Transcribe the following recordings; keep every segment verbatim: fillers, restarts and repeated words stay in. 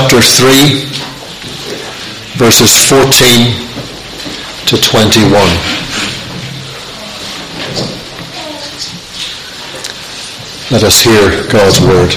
chapter three, verses fourteen to twenty-one. Let us hear God's word.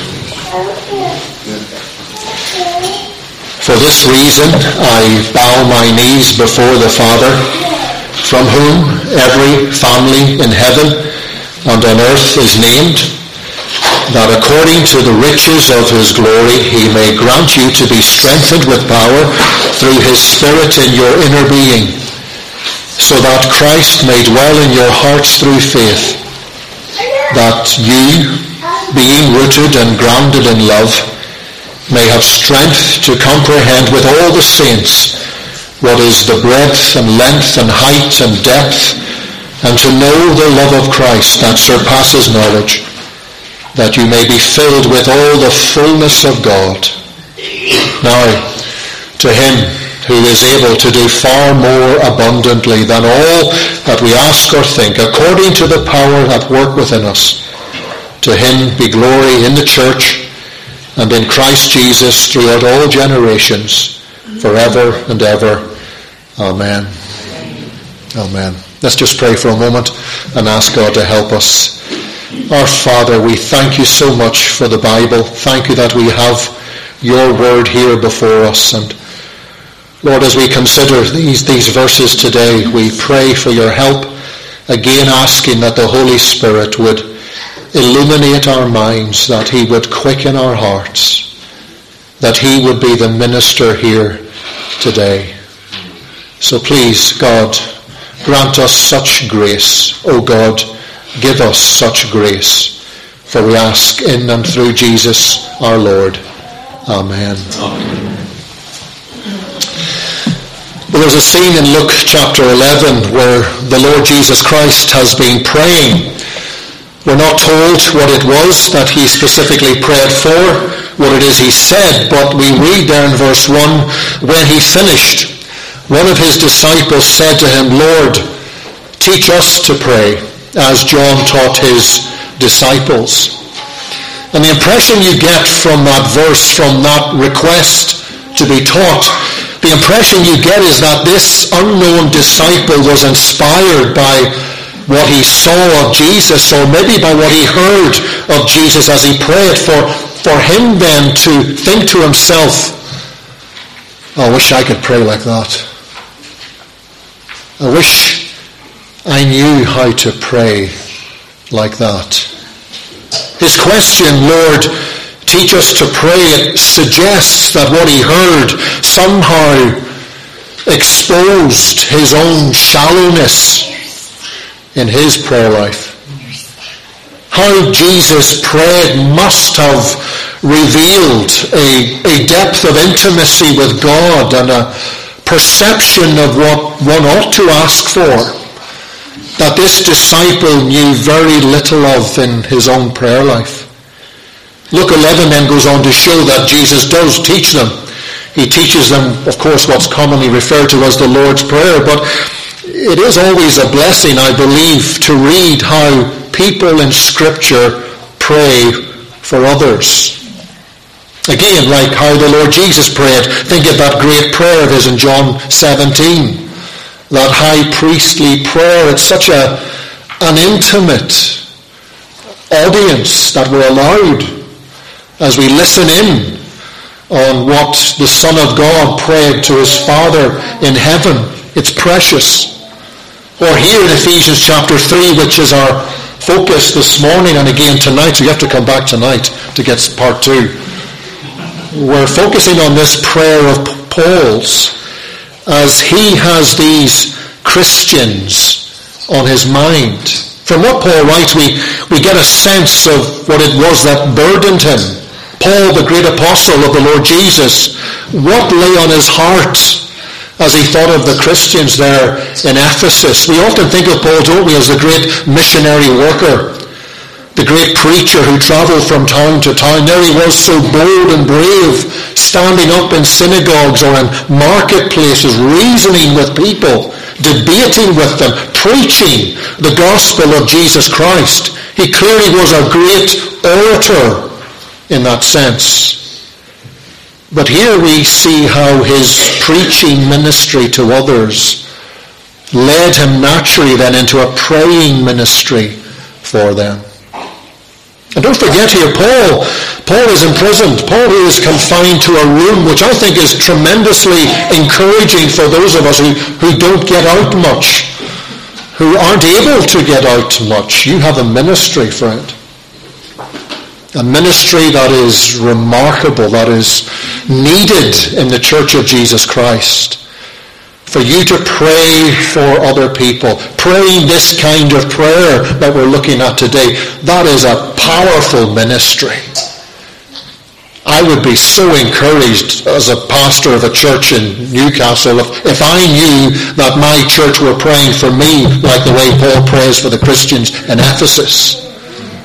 For this reason I bow my knees before the Father, from whom every family in heaven and on earth is named, that according to the riches of his glory he may grant you to be strengthened with power through his Spirit in your inner being, so that Christ may dwell in your hearts through faith, that you, being rooted and grounded in love, may have strength to comprehend with all the saints what is the breadth and length and height and depth, and to know the love of Christ that surpasses knowledge, that you may be filled with all the fullness of God. Now, to him who is able to do far more abundantly than all that we ask or think, according to the power at work within us, to him be glory in the church and in Christ Jesus throughout all generations, forever and ever. Amen. Amen. Let's just pray for a moment and ask God to help us. Our Father, we thank you so much for the Bible. Thank you that we have your word here before us. And Lord, as we consider these, these verses today, we pray for your help, again asking that the Holy Spirit would illuminate our minds, that he would quicken our hearts, that he would be the minister here today. So please, God, grant us such grace. O God, give us such grace. For we ask in and through Jesus our Lord. Amen. Amen. Well, there's a scene in Luke chapter eleven where the Lord Jesus Christ has been praying. We're not told what it was that he specifically prayed for, what it is he said, but we read there in verse one, when he finished, one of his disciples said to him, Lord, teach us to pray, as John taught his disciples. And the impression you get from that verse, from that request to be taught, the impression you get is that this unknown disciple was inspired by what he saw of Jesus, or maybe by what he heard of Jesus as he prayed, for, for him then to think to himself, oh, I wish I could pray like that. I wish I knew how to pray like that. His question, Lord, teach us to pray, it suggests that what he heard somehow exposed his own shallowness in his prayer life. How Jesus prayed must have revealed a, a depth of intimacy with God and a perception of what one ought to ask for that this disciple knew very little of in his own prayer life. Luke eleven then goes on to show that Jesus does teach them. He teaches them, of course, what's commonly referred to as the Lord's Prayer, but it is always a blessing, I believe, to read how people in Scripture pray for others. Again, like how the Lord Jesus prayed. Think of that great prayer of his in John seventeen. That high priestly prayer. It's such a an intimate audience that we're allowed as we listen in on what the Son of God prayed to his Father in heaven. It's precious. Or here in Ephesians chapter three, which is our focus this morning and again tonight, so you have to come back tonight to get part two. We're focusing on this prayer of Paul's as he has these Christians on his mind. From what Paul writes, we, we get a sense of what it was that burdened him. Paul, the great apostle of the Lord Jesus, what lay on his heart as he thought of the Christians there in Ephesus? We often think of Paul, don't we, as the great missionary worker, the great preacher who traveled from town to town. There he was, so bold and brave, standing up in synagogues or in marketplaces, reasoning with people, debating with them, preaching the gospel of Jesus Christ. He clearly was a great orator in that sense. But here we see how his preaching ministry to others led him naturally then into a praying ministry for them. And don't forget here, Paul, Paul is imprisoned. Paul is confined to a room, which I think is tremendously encouraging for those of us who, who don't get out much, who aren't able to get out much. You have a ministry, friend. A ministry that is remarkable, that is needed in the Church of Jesus Christ. For you to pray for other people, praying this kind of prayer that we're looking at today, that is a powerful ministry. I would be so encouraged as a pastor of a church in Newcastle if, if I knew that my church were praying for me like the way Paul prays for the Christians in Ephesus.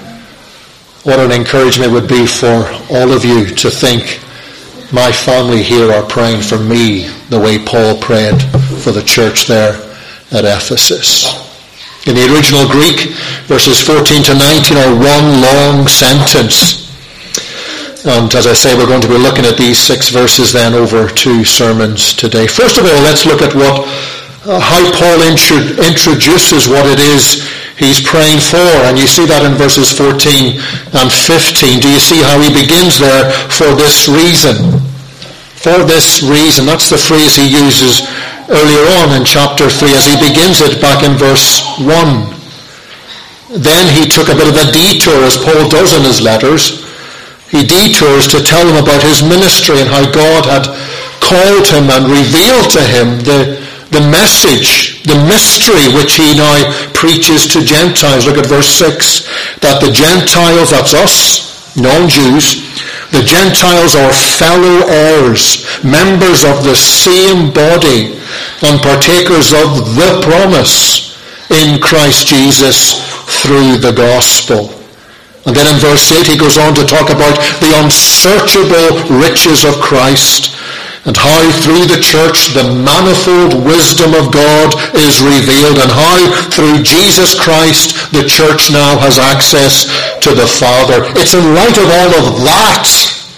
What an encouragement it would be for all of you to think, my family here are praying for me the way Paul prayed for the church there at Ephesus. In the original Greek, verses fourteen to nineteen are one long sentence. And as I say, we're going to be looking at these six verses then over two sermons today. First of all, let's look at what uh, how Paul intro- introduces what it is he's praying for. And you see that in verses fourteen and fifteen. Do you see how he begins there? For this reason. For this reason. That's the phrase he uses earlier on in chapter three as he begins it back in verse one. Then he took a bit of a detour, as Paul does in his letters. He detours to tell them about his ministry and how God had called him and revealed to him the, the message, the mystery which he now preaches to Gentiles. Look at verse six. That the Gentiles, that's us, non-Jews, the Gentiles are fellow heirs, members of the same body, and partakers of the promise in Christ Jesus through the gospel. And then in verse eight he goes on to talk about the unsearchable riches of Christ and how through the church the manifold wisdom of God is revealed, and how through Jesus Christ the church now has access to the Father. It's in light of all of that,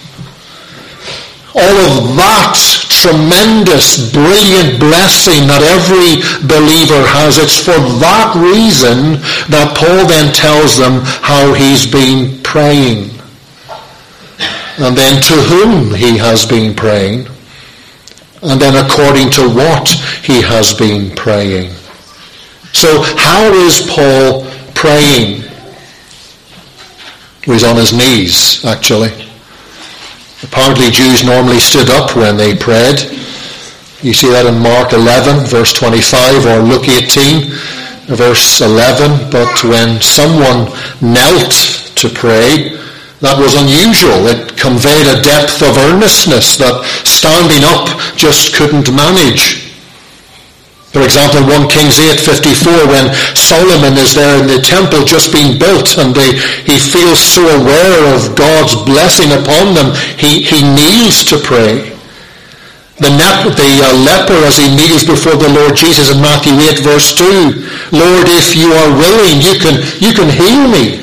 all of that tremendous, brilliant blessing that every believer has. It's for that reason that Paul then tells them how he's been praying. And then to whom he has been praying. And then according to what he has been praying. So how is Paul praying? Well, he's on his knees, actually. Apparently Jews normally stood up when they prayed. You see that in Mark eleven, verse twenty-five, or Luke eighteen, verse eleven. But when someone knelt to pray, that was unusual. It conveyed a depth of earnestness that standing up just couldn't manage. For example, First Kings eight fifty-four, when Solomon is there in the temple just being built and they, he feels so aware of God's blessing upon them, he, he kneels to pray. The, nep- the uh, leper, as he kneels before the Lord Jesus in Matthew eight verse two, Lord, if you are willing, you can, you can heal me.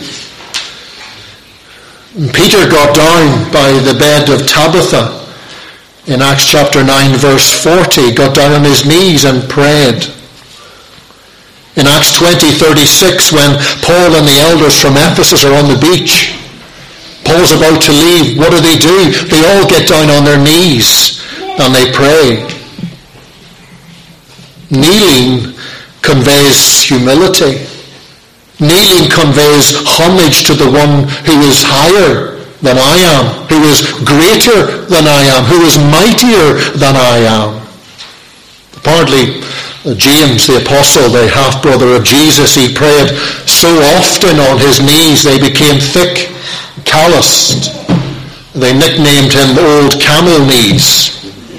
And Peter got down by the bed of Tabitha in Acts chapter nine verse forty, got down on his knees and prayed. In Acts twenty thirty-six, when Paul and the elders from Ephesus are on the beach, Paul's about to leave, what do they do? They all get down on their knees and they pray. Kneeling conveys humility. Kneeling conveys homage to the one who is higher than I am, who is greater than I am, who is mightier than I am. Apparently, James, the apostle, the half-brother of Jesus, he prayed so often on his knees they became thick, calloused. They nicknamed him Old Camel Knees.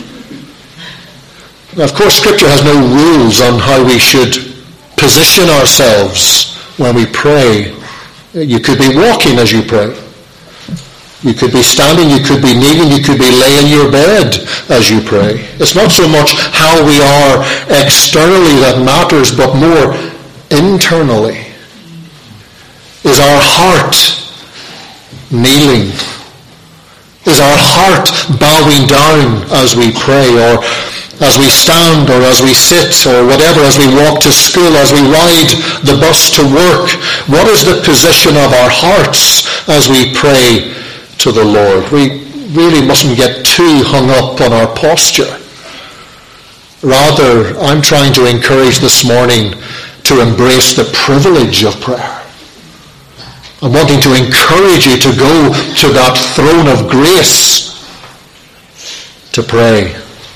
Now, of course, Scripture has no rules on how we should position ourselves when we pray. You could be walking as you pray. You could be standing, you could be kneeling, you could be laying in your bed as you pray. It's not so much how we are externally that matters, but more internally. Is our heart kneeling? Is our heart bowing down as we pray, or as we stand, or as we sit, or whatever, as we walk to school, as we ride the bus to work? What is the position of our hearts as we pray to the Lord? We really mustn't get too hung up on our posture. Rather, I'm trying to encourage this morning to embrace the privilege of prayer. I'm wanting to encourage you to go to that throne of grace to pray.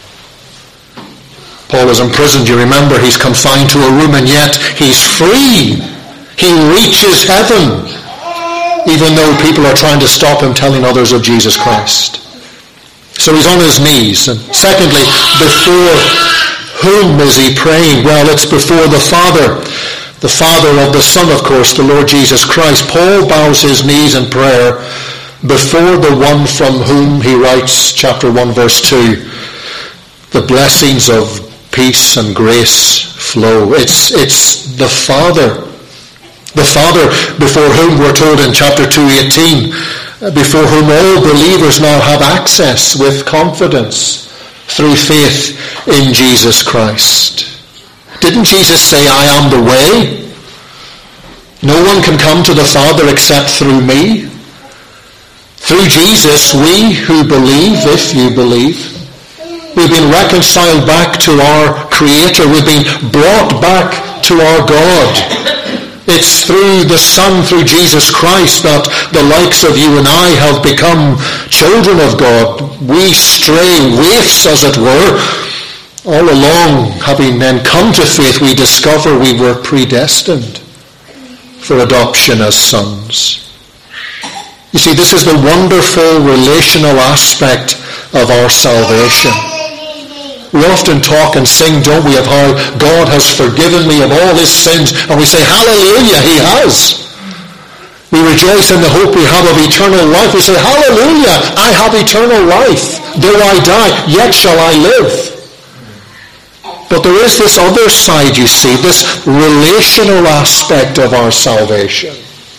Paul is imprisoned. You remember, he's confined to a room, and yet he's free. He reaches heaven, even though people are trying to stop him telling others of Jesus Christ. So he's on his knees. And secondly, before whom is he praying? Well, it's before the Father. The Father of the Son, of course, the Lord Jesus Christ. Paul bows his knees in prayer before the one from whom he writes, chapter one, verse two, the blessings of peace and grace flow. It's, it's the Father. The Father before whom we're told in chapter two eighteen, before whom all believers now have access with confidence through faith in Jesus Christ. Didn't Jesus say, I am the way? No one can come to the Father except through me. Through Jesus, we who believe, if you believe, we've been reconciled back to our Creator. We've been brought back to our God. It's through the Son, through Jesus Christ, that the likes of you and I have become children of God. We stray waifs, as it were. All along, having then come to faith, we discover we were predestined for adoption as sons. You see, this is the wonderful relational aspect of our salvation. We often talk and sing, don't we, of how God has forgiven me of all his sins, and we say, hallelujah, he has. We rejoice in the hope we have of eternal life. We say, hallelujah, I have eternal life. Though I die, yet shall I live. But there is this other side, you see, this relational aspect of our salvation.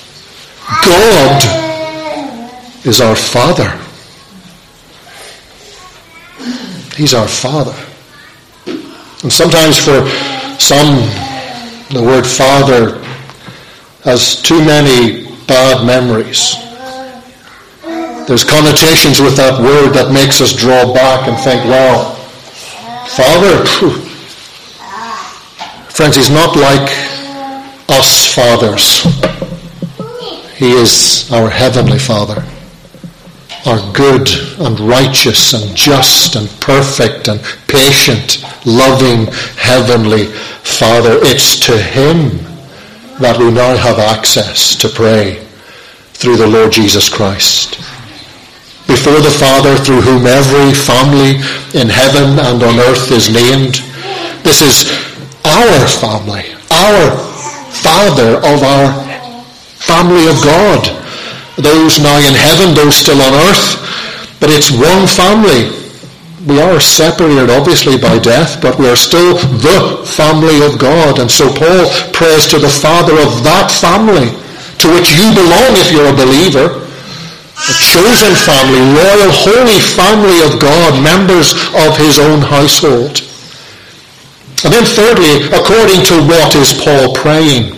God is our Father. He's our Father. And sometimes for some, the word Father has too many bad memories. There's connotations with that word that makes us draw back and think, well, Father, phew. Friends, he's not like us fathers. He is our heavenly Father, our good and righteous and just and perfect and patient, loving heavenly Father. It's to him that we now have access to pray through the Lord Jesus Christ. Before the Father, through whom every family in heaven and on earth is named. This is our family, our Father of our family of God. Those now in heaven, those still on earth, but it's one family. We are separated obviously by death, but we are still the family of God. And so Paul prays to the Father of that family, to which you belong if you're a believer. A chosen family, royal, holy family of God, members of his own household. And then thirdly, according to what is Paul praying?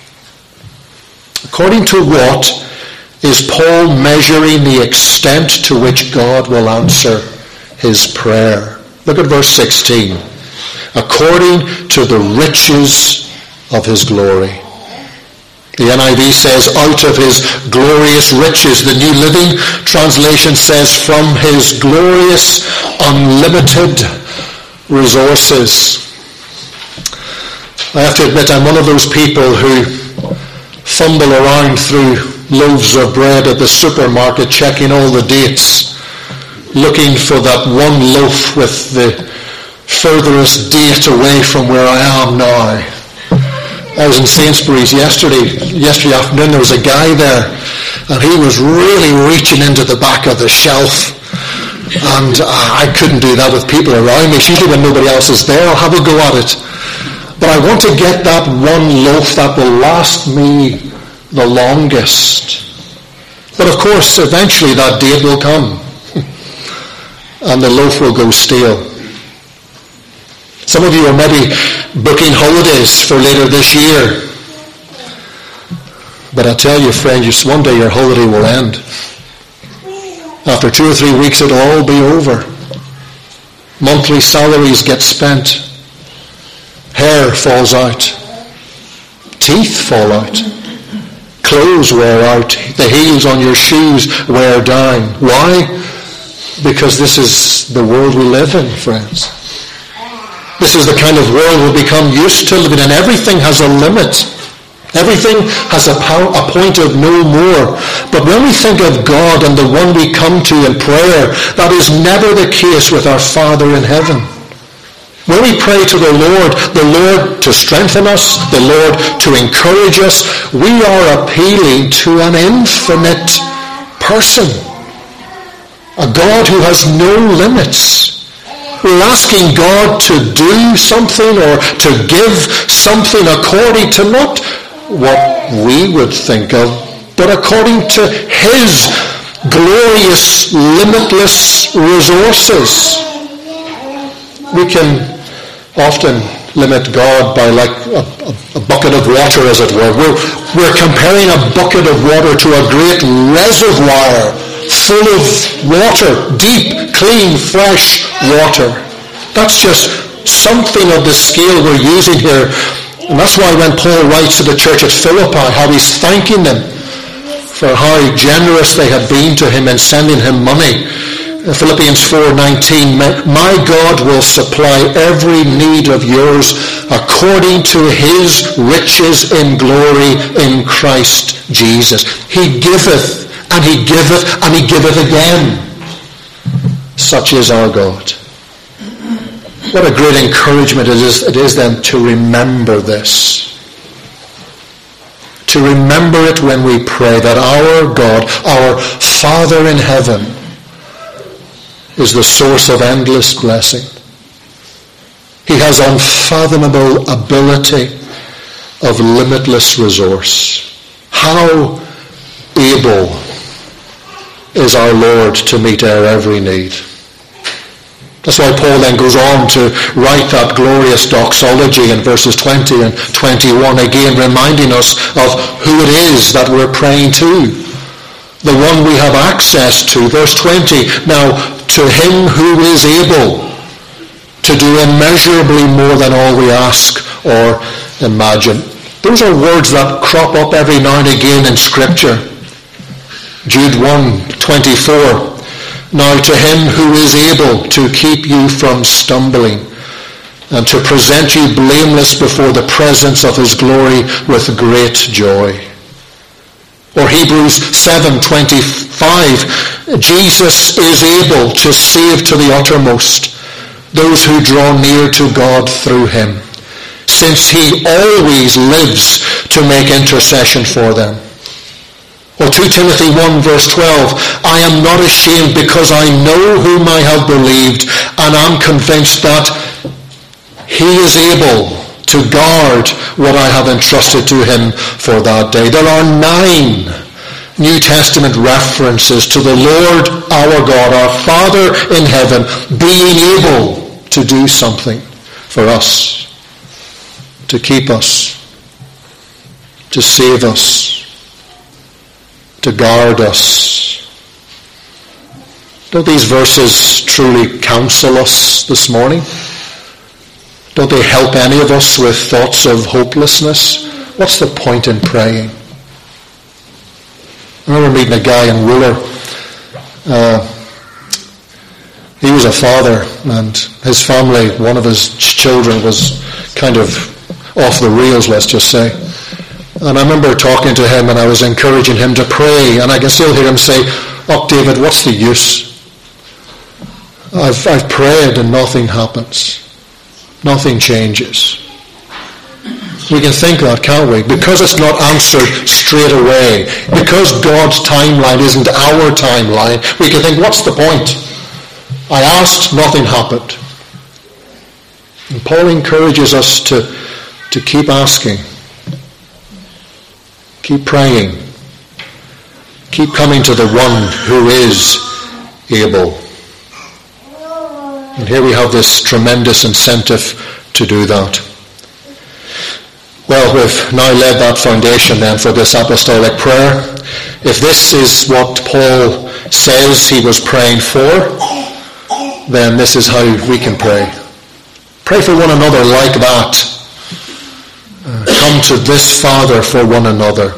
According to what is Paul measuring the extent to which God will answer his prayer? Look at verse sixteen. According to the riches of his glory. The N I V says, out of his glorious riches. The New Living Translation says, from his glorious, unlimited resources. I have to admit, I'm one of those people who fumble around through loaves of bread at the supermarket, checking all the dates, looking for that one loaf with the furthest date away from where I am now. I was in Sainsbury's yesterday, yesterday afternoon. There was a guy there, and he was really reaching into the back of the shelf. And I couldn't do that with people around me. It's usually when nobody else is there, I'll have a go at it. But I want to get that one loaf that will last me the longest. But of course, eventually that date will come. and the loaf will go stale. Some of you are maybe booking holidays for later this year. But I tell you, friend, just one day your holiday will end. After two or three weeks, it'll all be over. Monthly salaries get spent. Hair falls out. Teeth fall out. Clothes wear out. The heels on your shoes wear down. Why? Because this is the world we live in, friends. This is the kind of world we've become used to living in. Everything has a limit. Everything has a, power, a point of no more. But when we think of God and the one we come to in prayer, that is never the case with our Father in heaven. When we pray to the Lord, the Lord to strengthen us, the Lord to encourage us, we are appealing to an infinite person. A God who has no limits. We're asking God to do something or to give something according to not what we would think of, but according to his glorious, limitless resources. We can often limit God by like a, a, a bucket of water, as it were. We're, we're comparing a bucket of water to a great reservoir full of water, deep, clean, fresh water. That's just something of the scale we're using here. And that's why when Paul writes to the church at Philippi, how he's thanking them for how generous they had been to him in sending him money. Philippians four nineteen, my God will supply every need of yours according to his riches in glory in Christ Jesus. He giveth, and he giveth, and he giveth again. Such is our God. What a great encouragement it is, it is then to remember this. To remember it when we pray, that our God, our Father in heaven, is the source of endless blessing. He has unfathomable ability of limitless resource. How able is our Lord to meet our every need. That's why Paul then goes on to write that glorious doxology in verses twenty and twenty-one, again reminding us of who it is that we're praying to. The one we have access to. Verse twenty, now to him who is able to do immeasurably more than all we ask or imagine. Those are words that crop up every now and again in Scripture. Jude one twenty-four, now to him who is able to keep you from stumbling and to present you blameless before the presence of his glory with great joy. Or Hebrews seven twenty-five, Jesus is able to save to the uttermost those who draw near to God through him, since he always lives to make intercession for them. Or two Timothy one verse twelve, I am not ashamed because I know whom I have believed, and am convinced that he is able to guard what I have entrusted to him for that day. There are nine New Testament references to the Lord our God, our Father in heaven, being able to do something for us, to keep us, to save us, to guard us. Don't these verses truly counsel us this morning? Don't they help any of us with thoughts of hopelessness? What's the point in praying? I remember meeting a guy in Wooler. Uh, he was a father, and his family, one of his children was kind of off the rails, let's just say. And I remember talking to him, and I was encouraging him to pray, and I can still hear him say, oh, David, what's the use? I've, I've prayed and nothing happens. Nothing changes. We can think that, can't we? Because it's not answered straight away, because God's timeline isn't our timeline, we can think, what's the point? I asked, nothing happened. And Paul encourages us to, to keep asking, keep praying, keep coming to the one who is able. And here we have this tremendous incentive to do that. Well, we've now laid that foundation then for this apostolic prayer. If this is what Paul says he was praying for, then this is how we can pray. Pray for one another like that. Uh, come to this Father for one another.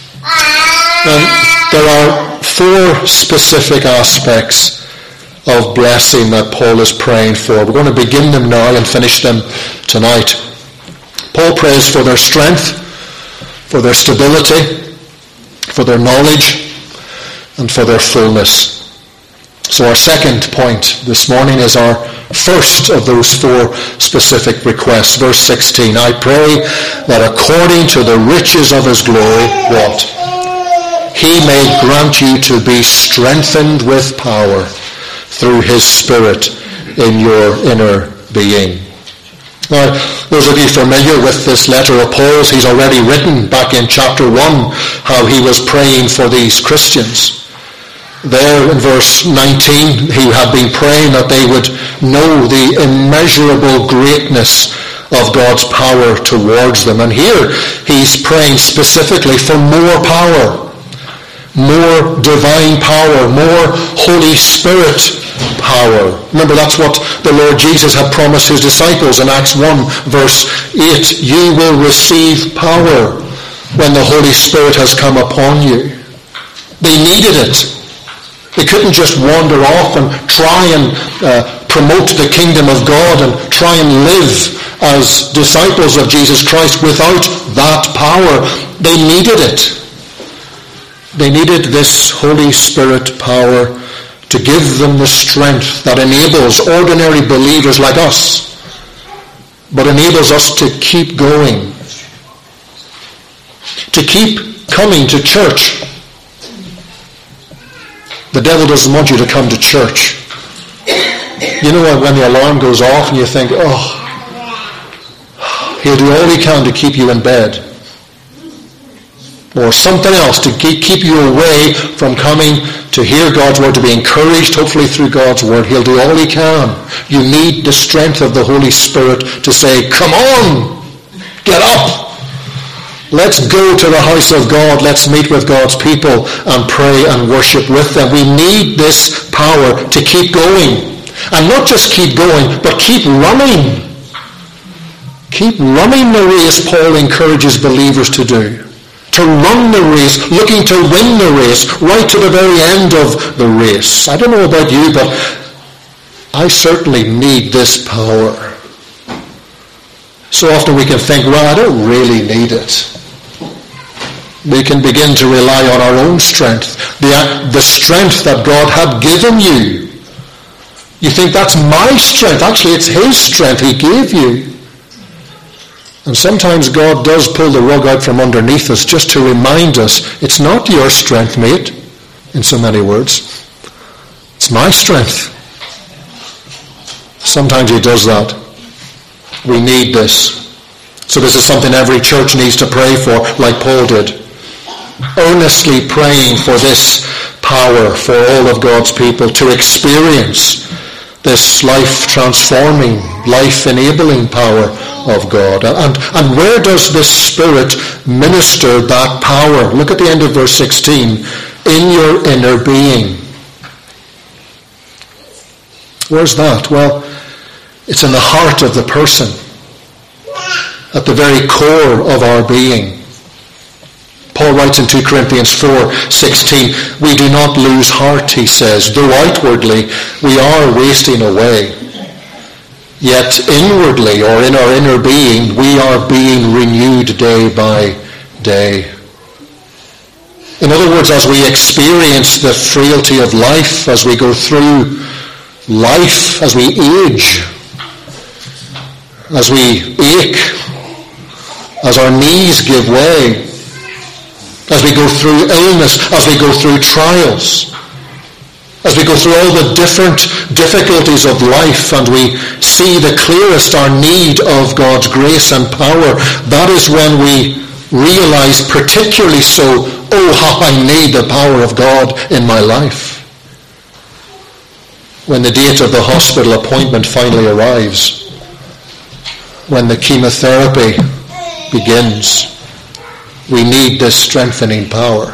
And there are four specific aspects of blessing that Paul is praying for. We're going to begin them now and finish them tonight. Paul prays for their strength, for their stability, for their knowledge, and for their fullness. So our second point this morning is our first of those four specific requests. Verse sixteen, I pray that according to the riches of his glory, what? He may grant you to be strengthened with power through his Spirit in your inner being. Now, those of you familiar with this letter of Paul's, he's already written back in chapter one how he was praying for these Christians. There in verse nineteen, he had been praying that they would know the immeasurable greatness of God's power towards them. And here he's praying specifically for more power, more divine power, more Holy Spirit power. Remember, that's what the Lord Jesus had promised his disciples in Acts one verse eight. You will receive power when the Holy Spirit has come upon you. They needed it. They couldn't just wander off and try and uh, promote the kingdom of God and try and live as disciples of Jesus Christ without that power. They needed it. They needed this Holy Spirit power to give them the strength that enables ordinary believers like us, but enables us to keep going, to keep coming to church. The devil doesn't want you to come to church. You know when the alarm goes off and you think, oh, he'll do all he can to keep you in bed. Or something else to keep you away from coming to hear God's word, to be encouraged, hopefully through God's word. He'll do all he can. You need the strength of the Holy Spirit to say, come on, get up. Let's go to the house of God. Let's meet with God's people and pray and worship with them. We need this power to keep going. And not just keep going, but keep running. Keep running the race Paul encourages believers to do. To run the race, looking to win the race, right to the very end of the race. I don't know about you, but I certainly need this power. So often we can think, well, I don't really need it. We can begin to rely on our own strength, the, the strength that God had given you. You think, that's my strength. Actually, it's his strength he gave you. And sometimes God does pull the rug out from underneath us just to remind us, it's not your strength, mate, in so many words. It's my strength. Sometimes he does that. We need this. So this is something every church needs to pray for, like Paul did. Earnestly praying for this power for all of God's people to experience this life-transforming, life-enabling power of God. And, and where does this Spirit minister that power? Look at the end of verse sixteen. In your inner being. Where's that? Well, it's in the heart of the person. At the very core of our being. Paul writes in two Corinthians four sixteen, we do not lose heart, he says, though outwardly we are wasting away. Yet inwardly, or in our inner being, we are being renewed day by day. In other words, as we experience the frailty of life, as we go through life, as we age, as we ache, as our knees give way, as we go through illness, as we go through trials, as we go through all the different difficulties of life and we see the clearest our need of God's grace and power, that is when we realize particularly so, oh, how I need the power of God in my life. when the date of the hospital appointment finally arrives, when the chemotherapy begins, we need this strengthening power.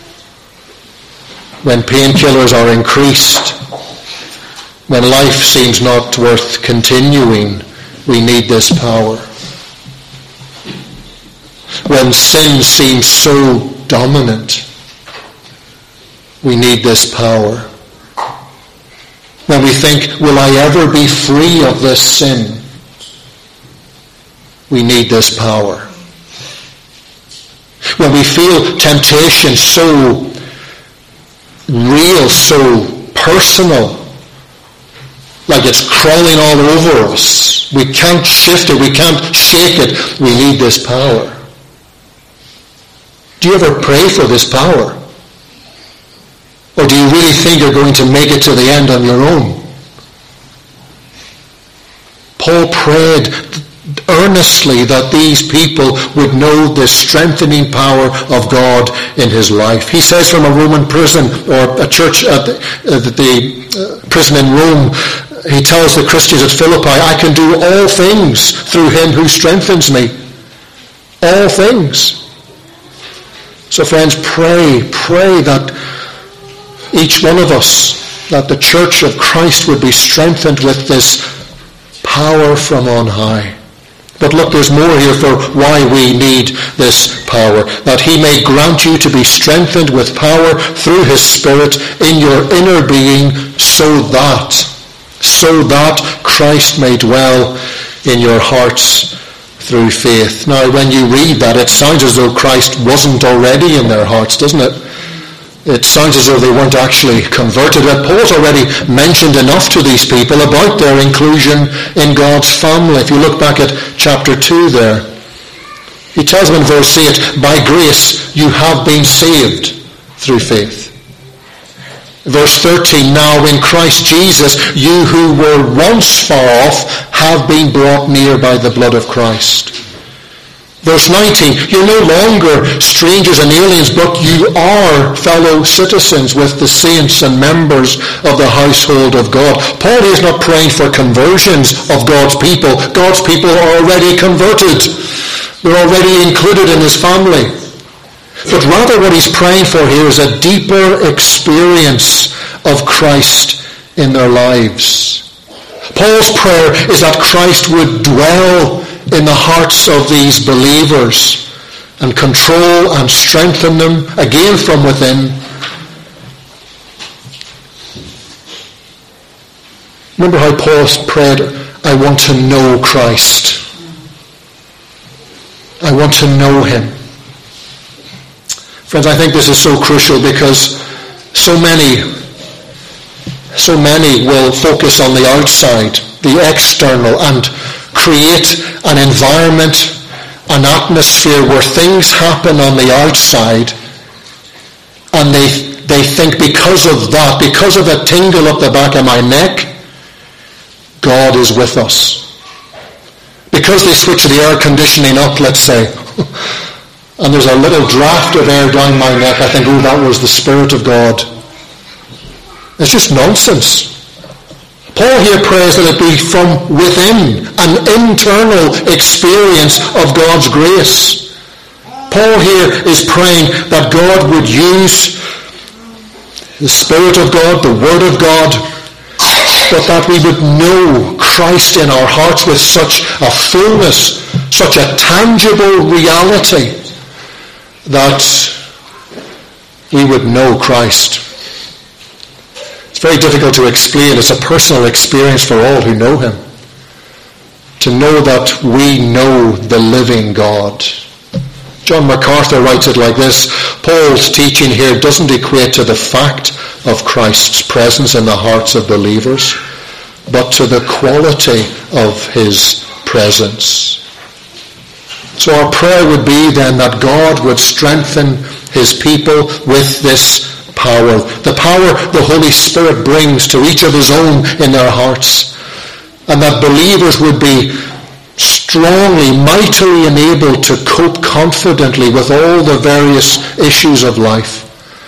When painkillers are increased, when life seems not worth continuing, we need this power. When sin seems so dominant, we need this power. When we think, will I ever be free of this sin? We need this power. When we feel temptation so real, so personal, like it's crawling all over us, we can't shift it, we can't shake it, we need this power. Do you ever pray for this power? Or do you really think you're going to make it to the end on your own? Paul prayed earnestly that these people would know the strengthening power of God in his life. He says from a Roman prison, or a church at the, uh, the uh, prison in Rome, he tells the Christians at Philippi, I can do all things through him who strengthens me. All things. So friends, pray, pray that each one of us, that the church of Christ would be strengthened with this power from on high. But look, there's more here for why we need this power. That he may grant you to be strengthened with power through his Spirit in your inner being, so that, so that Christ may dwell in your hearts through faith. Now, when you read that, it sounds as though Christ wasn't already in their hearts, doesn't it? It sounds as though they weren't actually converted. But Paul's already mentioned enough to these people about their inclusion in God's family. If you look back at chapter two there, he tells them in verse eight, by grace you have been saved through faith. Verse thirteen, now in Christ Jesus, you who were once far off have been brought near by the blood of Christ. Verse nineteen, you're no longer strangers and aliens, but you are fellow citizens with the saints and members of the household of God. Paul is not praying for conversions of God's people. God's people are already converted. They're already included in his family. But rather what he's praying for here is a deeper experience of Christ in their lives. Paul's prayer is that Christ would dwell in the hearts of these believers and control and strengthen them again from within. Remember how Paul prayed, I want to know Christ. I want to know him. Friends, I think this is so crucial because so many, so many will focus on the outside, the external, and create an environment, an atmosphere where things happen on the outside, and they they think because of that, because of a tingle up the back of my neck, God is with us. Because they switch the air conditioning up, let's say, and there's a little draft of air down my neck, I think, oh, that was the Spirit of God. It's just nonsense. Paul here prays that it be from within, an internal experience of God's grace. Paul here is praying that God would use the Spirit of God, the Word of God, but that we would know Christ in our hearts with such a fullness, such a tangible reality, that we would know Christ. It's very difficult to explain. It's a personal experience for all who know him. To know that we know the living God. John MacArthur writes it like this, Paul's teaching here doesn't equate to the fact of Christ's presence in the hearts of believers, but to the quality of his presence. So our prayer would be then that God would strengthen his people with this power, the power the Holy Spirit brings to each of his own in their hearts, and that believers would be strongly, mightily enabled to cope confidently with all the various issues of life,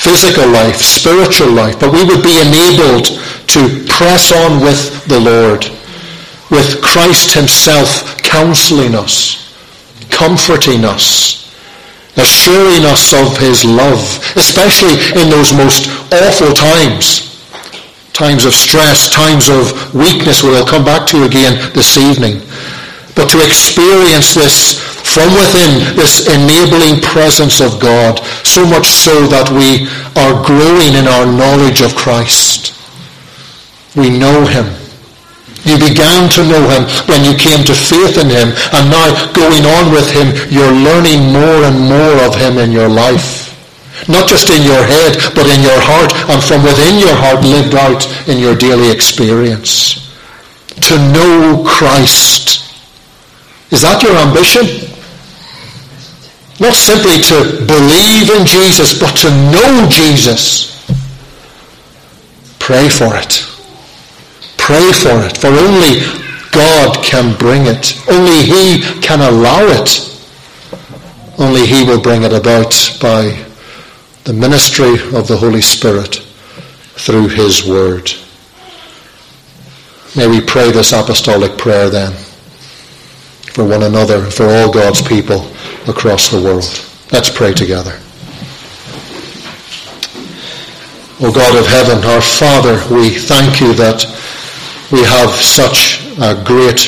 physical life, spiritual life, but we would be enabled to press on with the Lord, with Christ himself counseling us, comforting us, assuring us of his love, especially in those most awful times, times of stress, times of weakness, which I'll come back to again this evening. But to experience this from within, this enabling presence of God, so much so that we are growing in our knowledge of Christ. We know him. You began to know him when you came to faith in him, and now going on with him, you're learning more and more of him in your life. Not just in your head, but in your heart, and from within your heart lived out in your daily experience. To know Christ. Is that your ambition? Not simply to believe in Jesus, but to know Jesus. Pray for it. Pray for it, for only God can bring it. Only he can allow it. Only he will bring it about by the ministry of the Holy Spirit through his word. May we pray this apostolic prayer then for one another, for all God's people across the world. Let's pray together. O God of heaven, our Father, we thank you that we have such a great